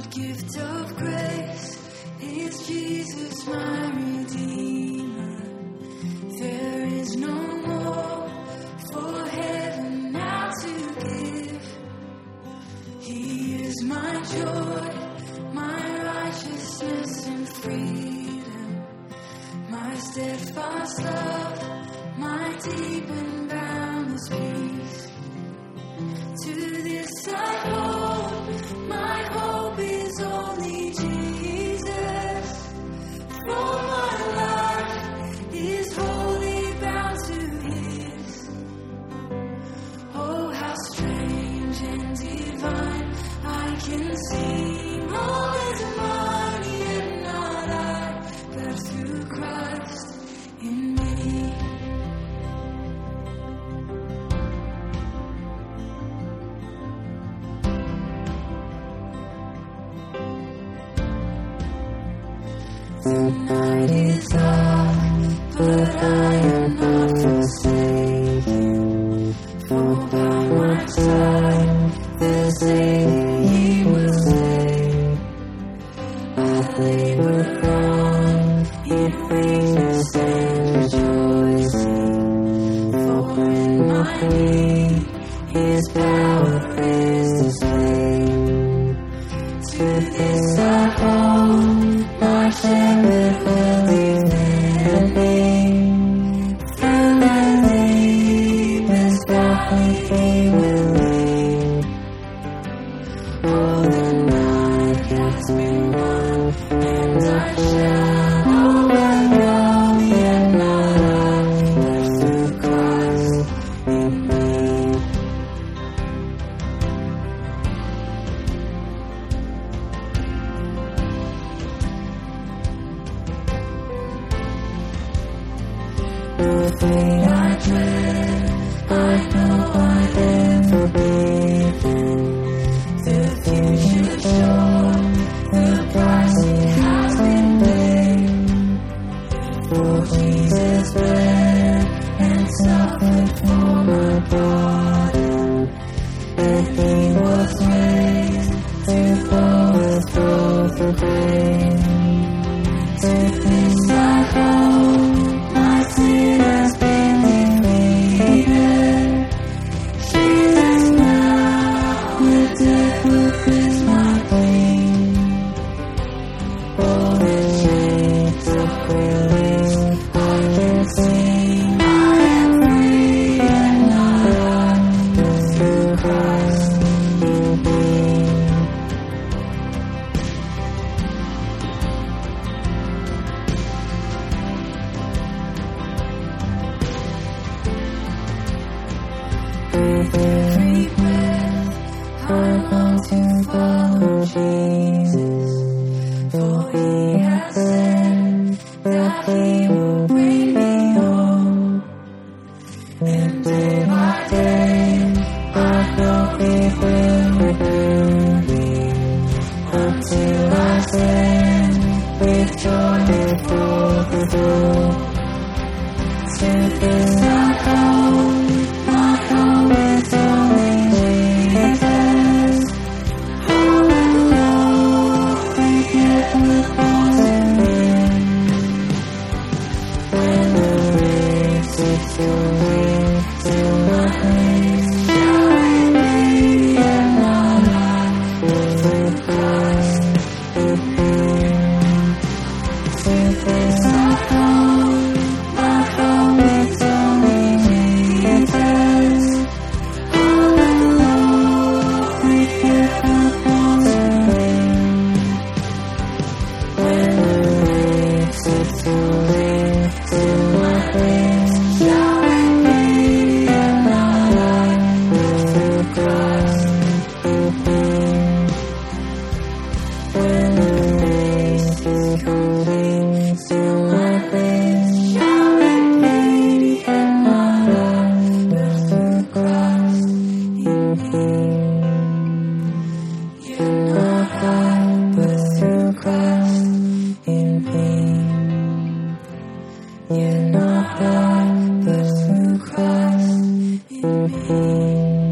gift of grace is Jesus, my Redeemer. There is no more for heaven now to give. He is my joy, my righteousness and freedom, my steadfast love, my deep and boundless peace. To this I hold, my hope is only Jesus. For my life is wholly bound to His. Oh, how strange and divine, I can sing all His money and not I, but through Christ in me. The night is dark, but I am not forsaken. For by my side the Savior He will stay. I labor on in weakness and rejoicing, for in my need His power is displayed. To this I hold, my shepherd will defend me. Through the deepest valley He will lead. Oh, the night has been won, and I shall overcome, yet not I, but through Christ in me. The thing I dread, I know I am forbidden. The future sure, the price it has been paid. For Jesus bled and suffered for my pardon, and He was raised to overthrow the grave. To this I hold, my sin has been defeated. Jesus now, with death will is my pain. All the chains of release, I can sing. I am free and not I, but through Christ in me. With every breath, I long to follow Jesus, for He has said that He will bring me home. And day by day, I know He will renew me, until I stand with joy before the throne. To this I hold, my home is only Jesus. Home and glory yet will fall to Him. When the race is going to my place, shall it be and not I, but through Christ in me. To this I hold, my home is only Jesus. All the glory yet will fall to Him. When the race is going to my place, shall it be and not I, but through Christ in me. When the race is going to my place, shall it be and not I, but through Christ in me. Yet not I, but through Christ in me. Yet not I, but through Christ in me.